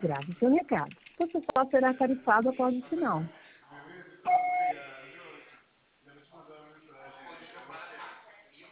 Grave seu recado. Você só será tarifado após o sinal.